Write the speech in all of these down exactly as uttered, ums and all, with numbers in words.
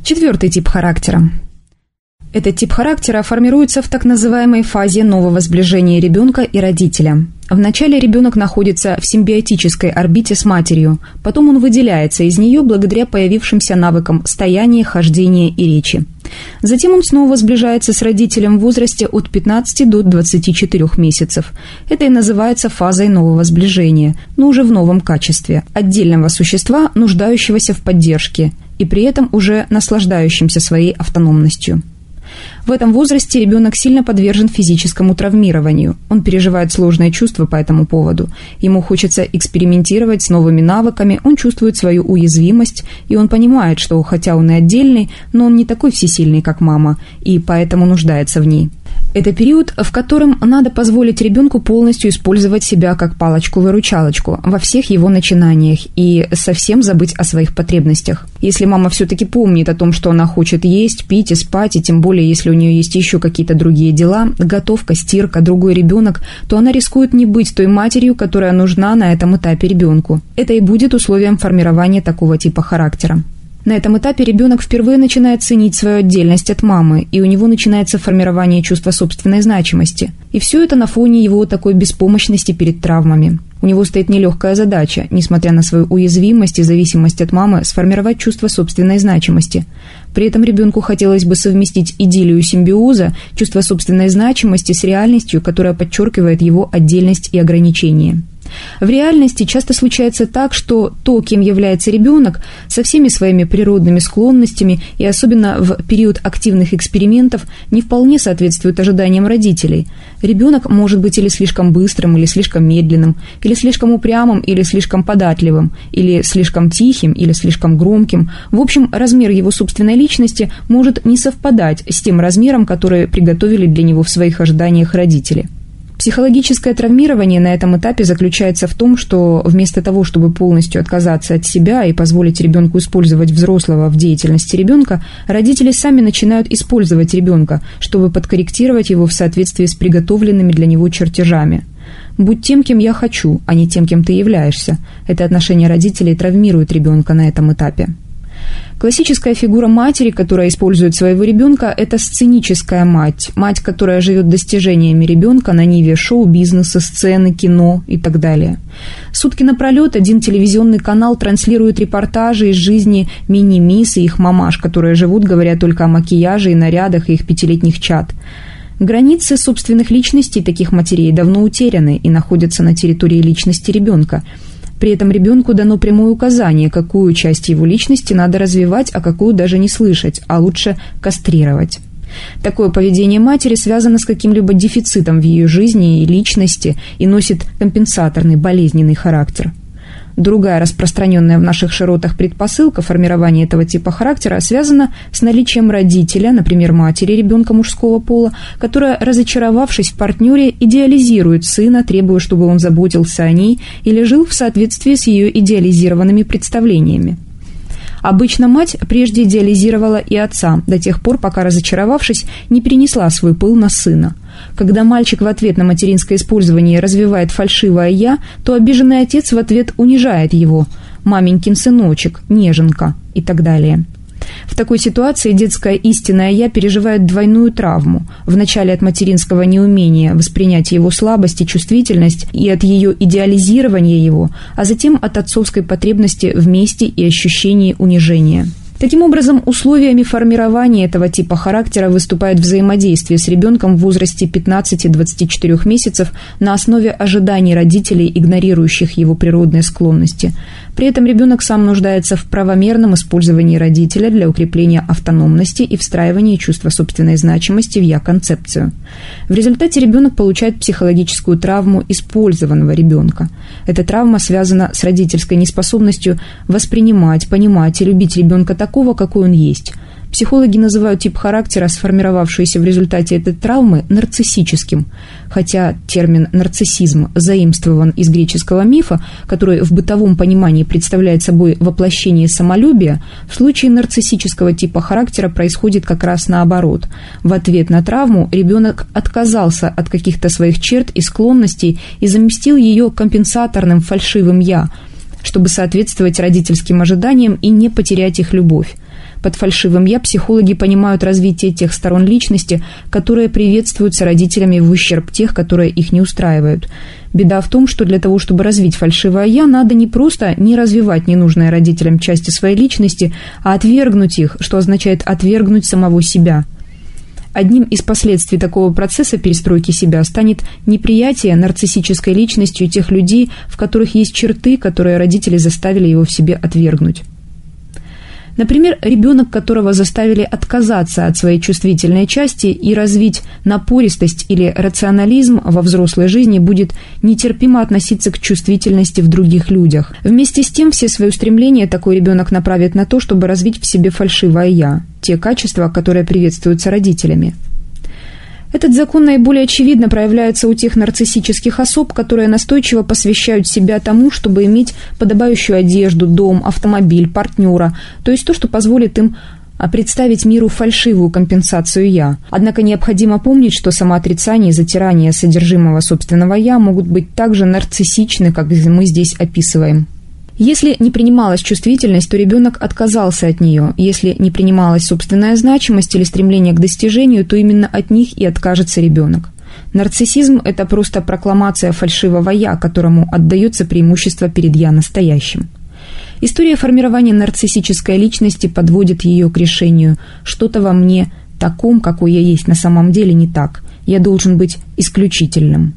Четвертый тип характера. Этот тип характера формируется в так называемой фазе нового сближения ребенка и родителя. Вначале ребенок находится в симбиотической орбите с матерью, потом он выделяется из нее благодаря появившимся навыкам стояния, хождения и речи. Затем он снова сближается с родителем в возрасте от пятнадцати до двадцати четырёх месяцев. Это и называется фазой нового сближения, но уже в новом качестве – отдельного существа, нуждающегося в поддержке, и при этом уже наслаждающимся своей автономностью. В этом возрасте ребенок сильно подвержен физическому травмированию. Он переживает сложные чувства по этому поводу. Ему хочется экспериментировать с новыми навыками, он чувствует свою уязвимость, и он понимает, что хотя он и отдельный, но он не такой всесильный, как мама, и поэтому нуждается в ней. Это период, в котором надо позволить ребенку полностью использовать себя как палочку-выручалочку во всех его начинаниях и совсем забыть о своих потребностях. Если мама все-таки помнит о том, что она хочет есть, пить и спать, и тем более, если у нее есть еще какие-то другие дела, готовка, стирка, другой ребенок, то она рискует не быть той матерью, которая нужна на этом этапе ребенку. Это и будет условием формирования такого типа характера. На этом этапе ребенок впервые начинает ценить свою отдельность от мамы, и у него начинается формирование чувства собственной значимости. И все это на фоне его такой беспомощности перед травмами. У него стоит нелегкая задача, несмотря на свою уязвимость и зависимость от мамы, сформировать чувство собственной значимости. При этом ребенку хотелось бы совместить идиллию симбиоза, чувство собственной значимости с реальностью, которая подчеркивает его отдельность и ограничение. В реальности часто случается так, что то, кем является ребенок, со всеми своими природными склонностями и особенно в период активных экспериментов, не вполне соответствует ожиданиям родителей. Ребенок может быть или слишком быстрым, или слишком медленным, или слишком упрямым, или слишком податливым, или слишком тихим, или слишком громким. В общем, размер его собственной личности может не совпадать с тем размером, который приготовили для него в своих ожиданиях родители. Психологическое травмирование на этом этапе заключается в том, что вместо того, чтобы полностью отказаться от себя и позволить ребенку использовать взрослого в деятельности ребенка, родители сами начинают использовать ребенка, чтобы подкорректировать его в соответствии с приготовленными для него чертежами. «Будь тем, кем я хочу, а не тем, кем ты являешься». Это отношение родителей травмирует ребенка на этом этапе. Классическая фигура матери, которая использует своего ребенка, это сценическая мать. Мать, которая живет достижениями ребенка на ниве шоу-бизнеса, сцены, кино и так далее. Сутки напролет один телевизионный канал транслирует репортажи из жизни мини-мисс и их мамаш, которые живут, говоря только о макияже и нарядах и их пятилетних чад. Границы собственных личностей таких матерей давно утеряны и находятся на территории личности ребенка. При этом ребенку дано прямое указание, какую часть его личности надо развивать, а какую даже не слышать, а лучше кастрировать. Такое поведение матери связано с каким-либо дефицитом в ее жизни и личности и носит компенсаторный, болезненный характер. Другая распространенная в наших широтах предпосылка формирования этого типа характера связана с наличием родителя, например, матери ребенка мужского пола, которая, разочаровавшись в партнере, идеализирует сына, требуя, чтобы он заботился о ней или жил в соответствии с ее идеализированными представлениями. Обычно мать прежде идеализировала и отца, до тех пор, пока, разочаровавшись, не перенесла свой пыл на сына. Когда мальчик в ответ на материнское использование развивает фальшивое «я», то обиженный отец в ответ унижает его «маменькин сыночек», «неженка» и так далее. В такой ситуации детское истинное «я» переживает двойную травму. Вначале от материнского неумения воспринять его слабость и чувствительность и от ее идеализирования его, а затем от отцовской потребности в мести и ощущении унижения. Таким образом, условиями формирования этого типа характера выступает взаимодействие с ребенком в возрасте пятнадцати-двадцати четырёх месяцев на основе ожиданий родителей, игнорирующих его природные склонности. При этом ребенок сам нуждается в правомерном использовании родителя для укрепления автономности и встраивания чувства собственной значимости в «я-концепцию». В результате ребенок получает психологическую травму использованного ребенка. Эта травма связана с родительской неспособностью воспринимать, понимать и любить ребенка такого, какой он есть. Психологи называют тип характера, сформировавшийся в результате этой травмы, нарциссическим, хотя термин «нарциссизм» заимствован из греческого мифа, который в бытовом понимании представляет собой воплощение самолюбия, в случае нарциссического типа характера происходит как раз наоборот. В ответ на травму ребенок отказался от каких-то своих черт и склонностей и заместил ее компенсаторным фальшивым «я», чтобы соответствовать родительским ожиданиям и не потерять их любовь. Под фальшивым «я» психологи понимают развитие тех сторон личности, которые приветствуются родителями в ущерб тех, которые их не устраивают. Беда в том, что для того, чтобы развить фальшивое «я», надо не просто не развивать ненужные родителям части своей личности, а отвергнуть их, что означает отвергнуть самого себя. Одним из последствий такого процесса перестройки себя станет неприятие нарциссической личностью тех людей, в которых есть черты, которые родители заставили его в себе отвергнуть. Например, ребенок, которого заставили отказаться от своей чувствительной части и развить напористость или рационализм во взрослой жизни, будет нетерпимо относиться к чувствительности в других людях. Вместе с тем, все свои устремления такой ребенок направит на то, чтобы развить в себе фальшивое «я», те качества, которые приветствуются родителями. Этот закон наиболее очевидно проявляется у тех нарциссических особ, которые настойчиво посвящают себя тому, чтобы иметь подобающую одежду, дом, автомобиль, партнера, то есть то, что позволит им представить миру фальшивую компенсацию «я». Однако необходимо помнить, что самоотрицание и затирание содержимого собственного «я» могут быть так же нарциссичны, как мы здесь описываем. Если не принималась чувствительность, то ребенок отказался от нее. Если не принималась собственная значимость или стремление к достижению, то именно от них и откажется ребенок. Нарциссизм – это просто прокламация фальшивого «я», которому отдается преимущество перед «я» настоящим. История формирования нарциссической личности подводит ее к решению: что-то во мне таком, какой я есть на самом деле, не так. Я должен быть исключительным.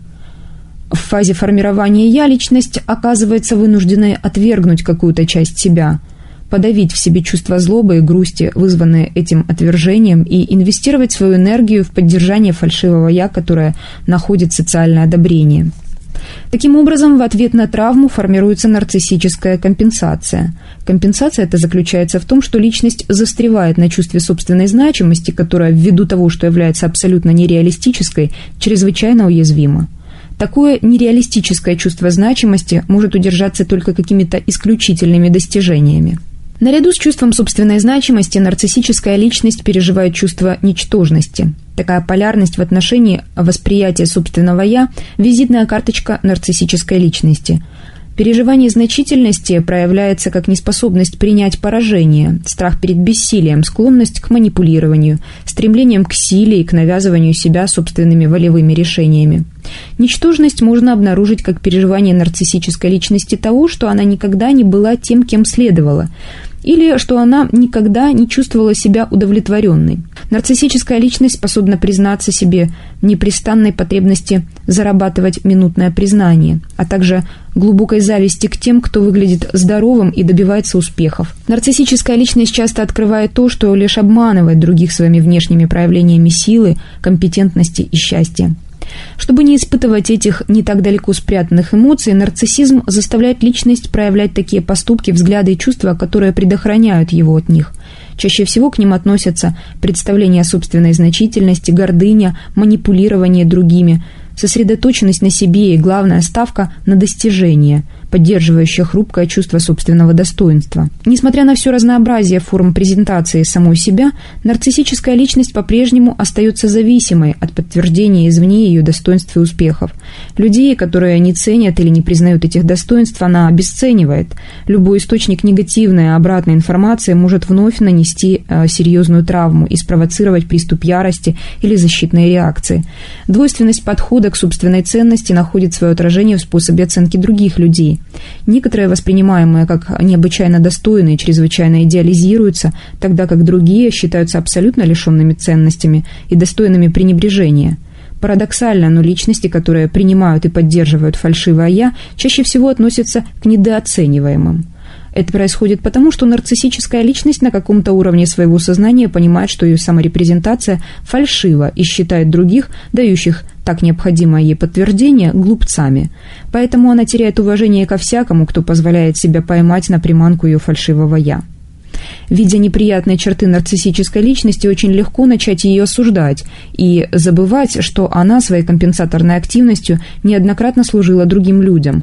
В фазе формирования «я» личность оказывается вынужденной отвергнуть какую-то часть себя, подавить в себе чувство злобы и грусти, вызванные этим отвержением, и инвестировать свою энергию в поддержание фальшивого «я», которое находит социальное одобрение. Таким образом, в ответ на травму формируется нарциссическая компенсация. Компенсация эта заключается в том, что личность застревает на чувстве собственной значимости, которая, ввиду того, что является абсолютно нереалистической, чрезвычайно уязвима. Такое нереалистическое чувство значимости может удержаться только какими-то исключительными достижениями. Наряду с чувством собственной значимости нарциссическая личность переживает чувство ничтожности. Такая полярность в отношении восприятия собственного «я» – визитная карточка нарциссической личности. Переживание значительности проявляется как неспособность принять поражение, страх перед бессилием, склонность к манипулированию, стремлением к силе и к навязыванию себя собственными волевыми решениями. Ничтожность можно обнаружить как переживание нарциссической личности того, что она никогда не была тем, кем следовало, или что она никогда не чувствовала себя удовлетворенной. Нарциссическая личность способна признаться себе в непрестанной потребности зарабатывать минутное признание, а также глубокой зависти к тем, кто выглядит здоровым и добивается успехов. Нарциссическая личность часто открывает то, что лишь обманывает других своими внешними проявлениями силы, компетентности и счастья. Чтобы не испытывать этих не так далеко спрятанных эмоций, нарциссизм заставляет личность проявлять такие поступки, взгляды и чувства, которые предохраняют его от них. Чаще всего к ним относятся представление о собственной значительности, гордыня, манипулирование другими, сосредоточенность на себе и, главная, ставка на достижение, поддерживающая хрупкое чувство собственного достоинства. Несмотря на все разнообразие форм презентации самой себя, нарциссическая личность по-прежнему остается зависимой от подтверждения извне ее достоинств и успехов. Людей, которые не ценят или не признают этих достоинств, она обесценивает. Любой источник негативной обратной информации может вновь нанести э, серьезную травму и спровоцировать приступ ярости или защитной реакции. Двойственность подхода к собственной ценности находит свое отражение в способе оценки других людей. Некоторые, воспринимаемые как необычайно достойные, чрезвычайно идеализируются, тогда как другие считаются абсолютно лишенными ценностями и достойными пренебрежения. Парадоксально, но личности, которые принимают и поддерживают фальшивое «я», чаще всего относятся к недооцениваемым. Это происходит потому, что нарциссическая личность на каком-то уровне своего сознания понимает, что ее саморепрезентация фальшива и считает других, дающих так необходимое ей подтверждение, глупцами. Поэтому она теряет уважение ко всякому, кто позволяет себя поймать на приманку ее фальшивого «я». Видя неприятные черты нарциссической личности, очень легко начать ее осуждать и забывать, что она своей компенсаторной активностью неоднократно служила другим людям.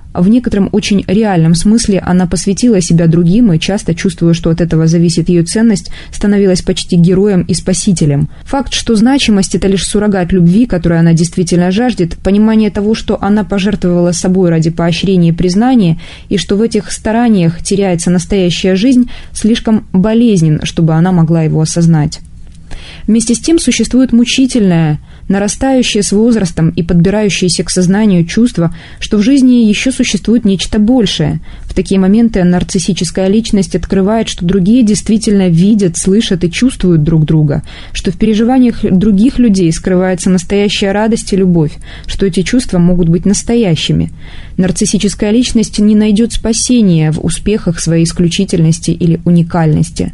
В некотором очень реальном смысле она посвятила себя другим и, часто чувствуя, что от этого зависит ее ценность, становилась почти героем и спасителем. Факт, что значимость – это лишь суррогат любви, которой она действительно жаждет, понимание того, что она пожертвовала собой ради поощрения и признания, и что в этих стараниях теряется настоящая жизнь, слишком болезнен, чтобы она могла его осознать. Вместе с тем существует мучительное, нарастающее с возрастом и подбирающееся к сознанию чувство, что в жизни еще существует нечто большее. В такие моменты нарциссическая личность открывает, что другие действительно видят, слышат и чувствуют друг друга, что в переживаниях других людей скрывается настоящая радость и любовь, что эти чувства могут быть настоящими. Нарциссическая личность не найдет спасения в успехах своей исключительности или уникальности.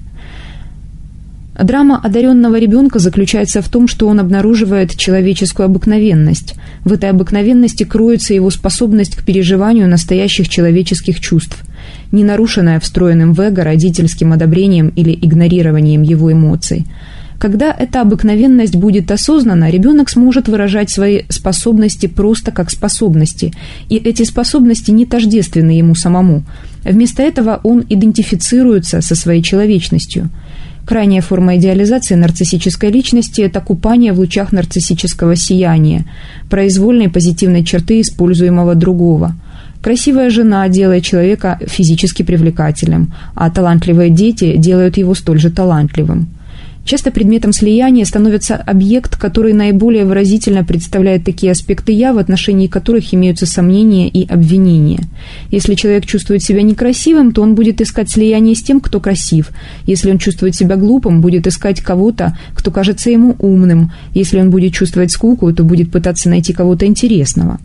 Драма одаренного ребенка заключается в том, что он обнаруживает человеческую обыкновенность. В этой обыкновенности кроется его способность к переживанию настоящих человеческих чувств, не нарушенная встроенным в эго родительским одобрением или игнорированием его эмоций. Когда эта обыкновенность будет осознана, ребенок сможет выражать свои способности просто как способности, и эти способности не тождественны ему самому. Вместо этого он идентифицируется со своей человечностью. Крайняя форма идеализации нарциссической личности – это купание в лучах нарциссического сияния, произвольной позитивной черты используемого другого. Красивая жена делает человека физически привлекательным, а талантливые дети делают его столь же талантливым. Часто предметом слияния становится объект, который наиболее выразительно представляет такие аспекты «я», в отношении которых имеются сомнения и обвинения. Если человек чувствует себя некрасивым, то он будет искать слияние с тем, кто красив. Если он чувствует себя глупым, будет искать кого-то, кто кажется ему умным. Если он будет чувствовать скуку, то будет пытаться найти кого-то интересного.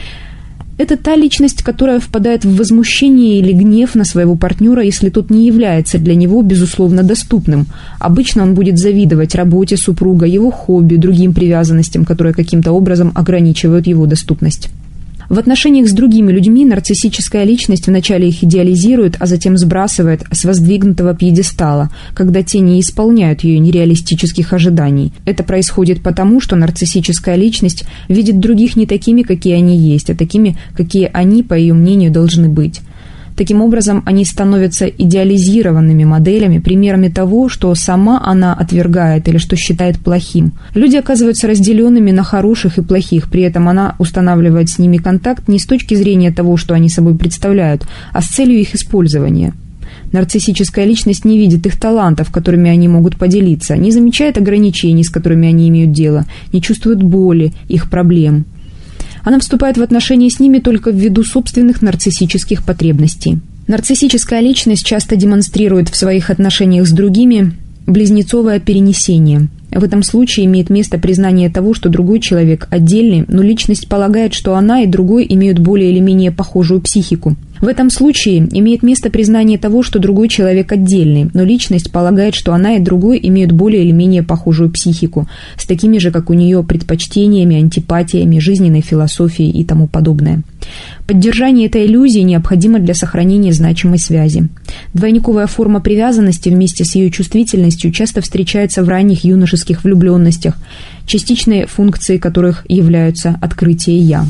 Это та личность, которая впадает в возмущение или гнев на своего партнера, если тот не является для него, безусловно, доступным. Обычно он будет завидовать работе супруга, его хобби, другим привязанностям, которые каким-то образом ограничивают его доступность. В отношениях с другими людьми нарциссическая личность вначале их идеализирует, а затем сбрасывает с воздвигнутого пьедестала, когда те не исполняют ее нереалистических ожиданий. Это происходит потому, что нарциссическая личность видит других не такими, какие они есть, а такими, какие они, по ее мнению, должны быть. Таким образом, они становятся идеализированными моделями, примерами того, что сама она отвергает или что считает плохим. Люди оказываются разделенными на хороших и плохих, при этом она устанавливает с ними контакт не с точки зрения того, что они собой представляют, а с целью их использования. Нарциссическая личность не видит их талантов, которыми они могут поделиться, не замечает ограничений, с которыми они имеют дело, не чувствует боли, их проблем. Она вступает в отношения с ними только ввиду собственных нарциссических потребностей. Нарциссическая личность часто демонстрирует в своих отношениях с другими близнецовое перенесение. В этом случае имеет место признание того, что другой человек отдельный, но личность полагает, что она и другой имеют более или менее похожую психику. В этом случае имеет место признание того, что другой человек отдельный, но личность полагает, что она и другой имеют более или менее похожую психику, с такими же, как у нее, предпочтениями, антипатиями, жизненной философией и тому подобное. Поддержание этой иллюзии необходимо для сохранения значимой связи. Двойниковая форма привязанности вместе с ее чувствительностью часто встречается в ранних юношеских влюбленностях, частичной функцией которых являются открытие «я».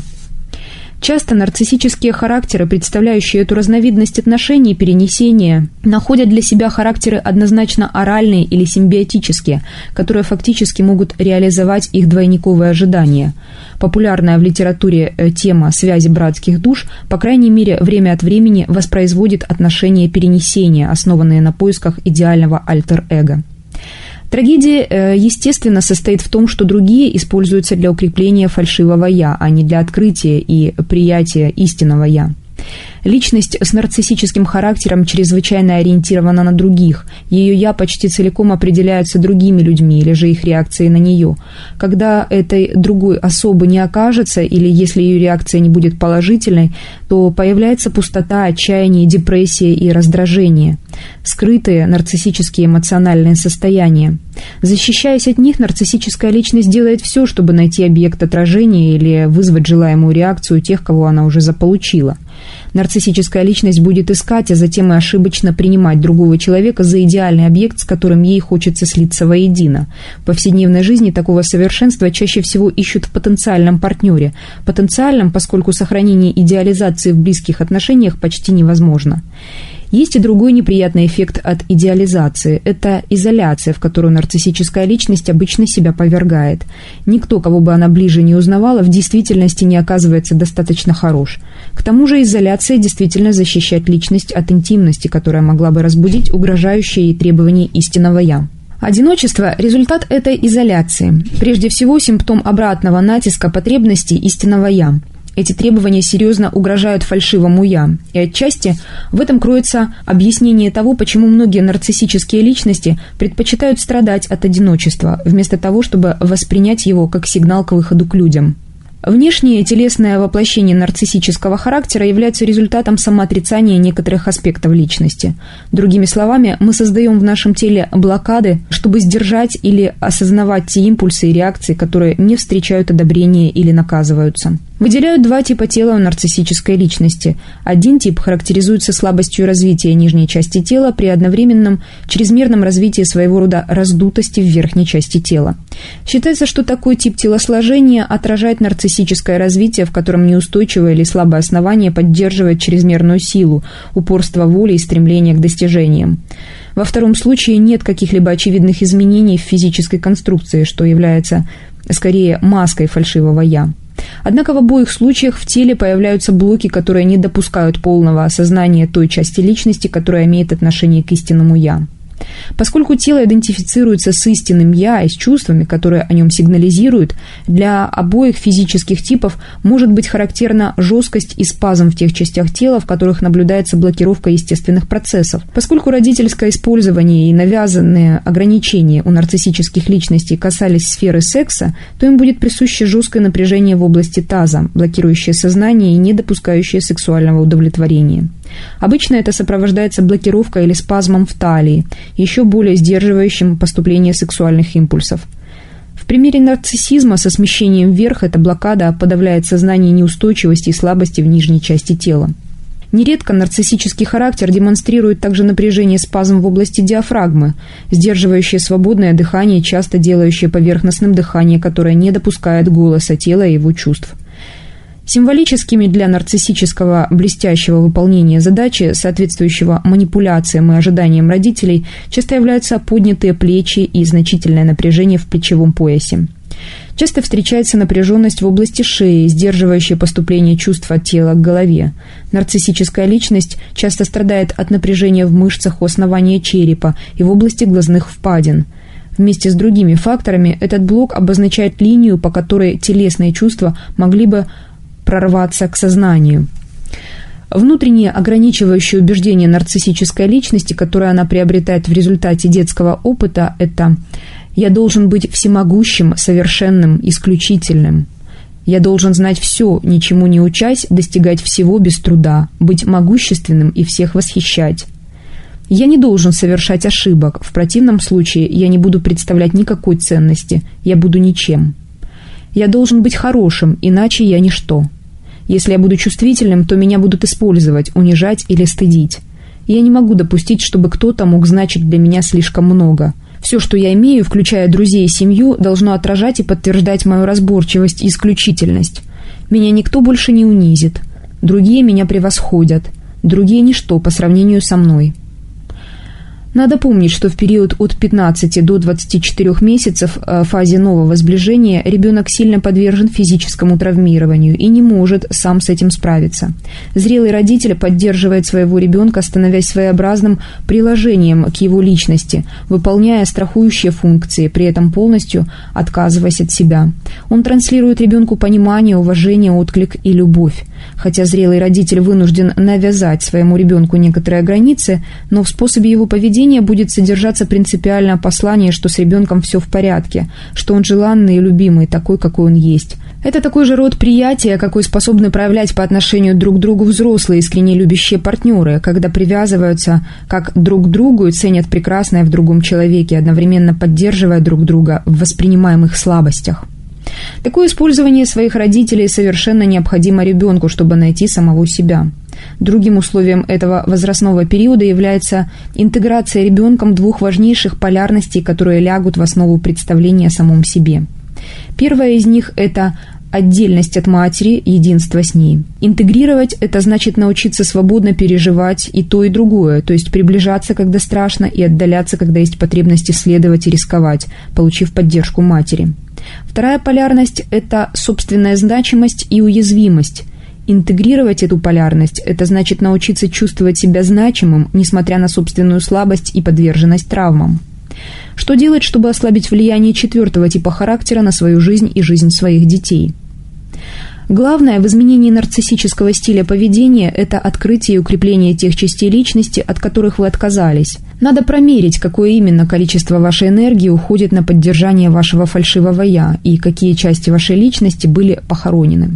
Часто нарциссические характеры, представляющие эту разновидность отношений перенесения, находят для себя характеры однозначно оральные или симбиотические, которые фактически могут реализовать их двойниковые ожидания. Популярная в литературе тема связи братских душ, по крайней мере, время от времени воспроизводит отношения перенесения, основанные на поисках идеального альтер-эго. Трагедия, естественно, состоит в том, что другие используются для укрепления фальшивого «я», а не для открытия и приятия истинного «я». Личность с нарциссическим характером чрезвычайно ориентирована на других. Ее «я» почти целиком определяется другими людьми или же их реакцией на нее. Когда этой другой особы не окажется, или если ее реакция не будет положительной, то появляется пустота, отчаяние, депрессия и раздражение. Скрытые нарциссические эмоциональные состояния. Защищаясь от них, нарциссическая личность делает все, чтобы найти объект отражения или вызвать желаемую реакцию тех, кого она уже заполучила. Нарциссическая личность будет искать, а затем и ошибочно принимать другого человека за идеальный объект, с которым ей хочется слиться воедино. В повседневной жизни такого совершенства чаще всего ищут в потенциальном партнере. Потенциальном, поскольку сохранение идеализации в близких отношениях почти невозможно. Есть и другой неприятный эффект от идеализации – это изоляция, в которую нарциссическая личность обычно себя повергает. Никто, кого бы она ближе не узнавала, в действительности не оказывается достаточно хорош. К тому же изоляция действительно защищает личность от интимности, которая могла бы разбудить угрожающие ей требования истинного «я». Одиночество – результат этой изоляции. Прежде всего, симптом обратного натиска потребностей истинного «я». Эти требования серьезно угрожают фальшивому «я», и отчасти в этом кроется объяснение того, почему многие нарциссические личности предпочитают страдать от одиночества, вместо того, чтобы воспринять его как сигнал к выходу к людям. Внешнее телесное воплощение нарциссического характера является результатом самоотрицания некоторых аспектов личности. Другими словами, мы создаем в нашем теле блокады, чтобы сдержать или осознавать те импульсы и реакции, которые не встречают одобрения или наказываются. Выделяют два типа тела у нарциссической личности. Один тип характеризуется слабостью развития нижней части тела при одновременном чрезмерном развитии своего рода раздутости в верхней части тела. Считается, что такой тип телосложения отражает нарциссическое развитие, в котором неустойчивое или слабое основание поддерживает чрезмерную силу, упорство воли и стремление к достижениям. Во втором случае нет каких-либо очевидных изменений в физической конструкции, что является скорее маской фальшивого «я». Однако в обоих случаях в теле появляются блоки, которые не допускают полного осознания той части личности, которая имеет отношение к истинному «я». Поскольку тело идентифицируется с истинным «я» и с чувствами, которые о нем сигнализируют, для обоих физических типов может быть характерна жесткость и спазм в тех частях тела, в которых наблюдается блокировка естественных процессов. Поскольку родительское использование и навязанные ограничения у нарциссических личностей касались сферы секса, то им будет присуще жесткое напряжение в области таза, блокирующее сознание и не допускающее сексуального удовлетворения. Обычно это сопровождается блокировкой или спазмом в талии, еще более сдерживающим поступление сексуальных импульсов. В примере нарциссизма со смещением вверх эта блокада подавляет сознание неустойчивости и слабости в нижней части тела. Нередко нарциссический характер демонстрирует также напряжение спазм в области диафрагмы, сдерживающее свободное дыхание, часто делающее поверхностным дыхание, которое не допускает голоса тела и его чувств. Символическими для нарциссического блестящего выполнения задачи, соответствующего манипуляциям и ожиданиям родителей, часто являются поднятые плечи и значительное напряжение в плечевом поясе. Часто встречается напряженность в области шеи, сдерживающая поступление чувств от тела к голове. Нарциссическая личность часто страдает от напряжения в мышцах у основания черепа и в области глазных впадин. Вместе с другими факторами этот блок обозначает линию, по которой телесные чувства могли бы прорваться к сознанию. Внутренние ограничивающие убеждения нарциссической личности, которые она приобретает в результате детского опыта, это «я должен быть всемогущим, совершенным, исключительным». «Я должен знать все, ничему не учась, достигать всего без труда, быть могущественным и всех восхищать». «Я не должен совершать ошибок, в противном случае я не буду представлять никакой ценности, я буду ничем». «Я должен быть хорошим, иначе я ничто. Если я буду чувствительным, то меня будут использовать, унижать или стыдить. Я не могу допустить, чтобы кто-то мог значить для меня слишком много. Все, что я имею, включая друзей и семью, должно отражать и подтверждать мою разборчивость и исключительность. Меня никто больше не унизит. Другие меня превосходят. Другие ничто по сравнению со мной». Надо помнить, что в период от пятнадцати до двадцати четырёх месяцев в фазе нового сближения ребенок сильно подвержен физическому травмированию и не может сам с этим справиться. Зрелый родитель поддерживает своего ребенка, становясь своеобразным приложением к его личности, выполняя страхующие функции, при этом полностью отказываясь от себя. Он транслирует ребенку понимание, уважение, отклик и любовь. Хотя зрелый родитель вынужден навязать своему ребенку некоторые границы, но в способе его поведения будет содержаться принципиальное послание, что с ребенком все в порядке, что он желанный и любимый, такой, какой он есть. Это такой же род приятия, какой способны проявлять по отношению друг к другу взрослые, искренне любящие партнеры, когда привязываются как друг к другу и ценят прекрасное в другом человеке, одновременно поддерживая друг друга в воспринимаемых слабостях. Такое использование своих родителей совершенно необходимо ребенку, чтобы найти самого себя. Другим условием этого возрастного периода является интеграция ребенком двух важнейших полярностей, которые лягут в основу представления о самом себе. Первая из них – это отдельность от матери, единство с ней. Интегрировать – это значит научиться свободно переживать и то, и другое, то есть приближаться, когда страшно, и отдаляться, когда есть потребность исследовать и рисковать, получив поддержку матери. Вторая полярность – это собственная значимость и уязвимость. Интегрировать эту полярность – это значит научиться чувствовать себя значимым, несмотря на собственную слабость и подверженность травмам. Что делать, чтобы ослабить влияние четвертого типа характера на свою жизнь и жизнь своих детей? Главное в изменении нарциссического стиля поведения – это открытие и укрепление тех частей личности, от которых вы отказались. Надо промерить, какое именно количество вашей энергии уходит на поддержание вашего фальшивого «я» и какие части вашей личности были похоронены.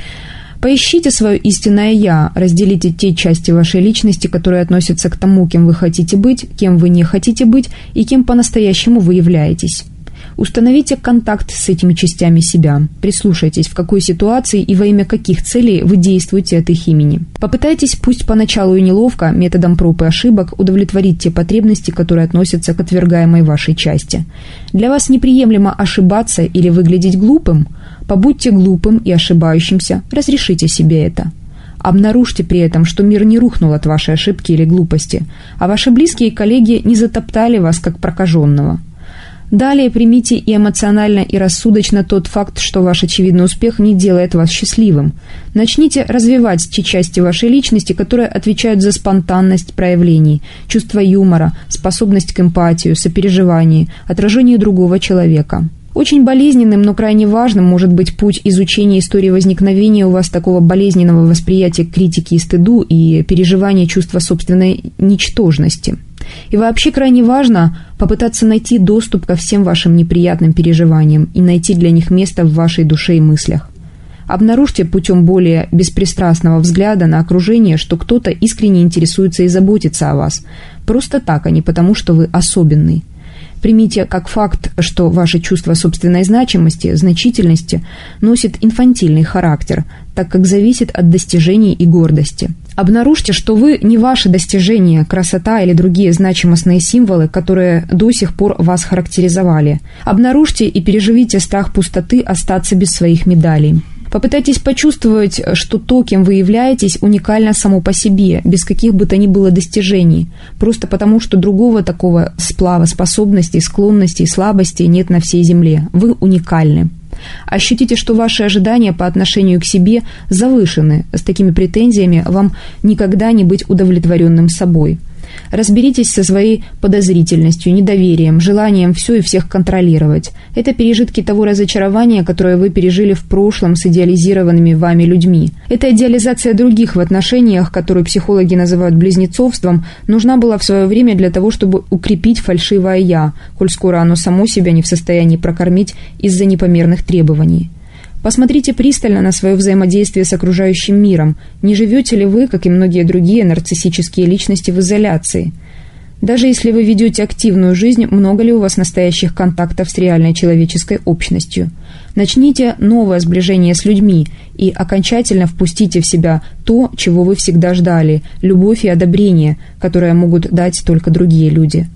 Поищите свое истинное «я», разделите те части вашей личности, которые относятся к тому, кем вы хотите быть, кем вы не хотите быть и кем по-настоящему вы являетесь. Установите контакт с этими частями себя. Прислушайтесь, в какой ситуации и во имя каких целей вы действуете от их имени. Попытайтесь, пусть поначалу и неловко, методом проб и ошибок, удовлетворить те потребности, которые относятся к отвергаемой вашей части. Для вас неприемлемо ошибаться или выглядеть глупым? Побудьте глупым и ошибающимся, разрешите себе это. Обнаружьте при этом, что мир не рухнул от вашей ошибки или глупости, а ваши близкие и коллеги не затоптали вас как прокаженного. Далее примите и эмоционально, и рассудочно тот факт, что ваш очевидный успех не делает вас счастливым. Начните развивать те части вашей личности, которые отвечают за спонтанность проявлений, чувство юмора, способность к эмпатии, сопереживанию, отражению другого человека. Очень болезненным, но крайне важным может быть путь изучения истории возникновения у вас такого болезненного восприятия к критике и стыду и переживания чувства собственной ничтожности. И вообще крайне важно попытаться найти доступ ко всем вашим неприятным переживаниям и найти для них место в вашей душе и мыслях. Обнаружьте путем более беспристрастного взгляда на окружение, что кто-то искренне интересуется и заботится о вас. Просто так, а не потому, что вы особенный. Примите как факт, что ваше чувство собственной значимости, значительности носит инфантильный характер, так как зависит от достижений и гордости. Обнаружьте, что вы не ваши достижения, красота или другие значимостные символы, которые до сих пор вас характеризовали. Обнаружьте и переживите страх пустоты остаться без своих медалей. Попытайтесь почувствовать, что то, кем вы являетесь, уникально само по себе, без каких бы то ни было достижений, просто потому, что другого такого сплава способностей, склонностей, слабостей нет на всей земле. Вы уникальны. Ощутите, что ваши ожидания по отношению к себе завышены. С такими претензиями вам никогда не быть удовлетворенным собой. Разберитесь со своей подозрительностью, недоверием, желанием все и всех контролировать. Это пережитки того разочарования, которое вы пережили в прошлом с идеализированными вами людьми. Эта идеализация других в отношениях, которую психологи называют близнецовством, нужна была в свое время для того, чтобы укрепить фальшивое «я», коль скоро оно само себя не в состоянии прокормить из-за непомерных требований. Посмотрите пристально на свое взаимодействие с окружающим миром. Не живете ли вы, как и многие другие нарциссические личности, в изоляции? Даже если вы ведете активную жизнь, много ли у вас настоящих контактов с реальной человеческой общностью? Начните новое сближение с людьми и окончательно впустите в себя то, чего вы всегда ждали – любовь и одобрение, которые могут дать только другие люди.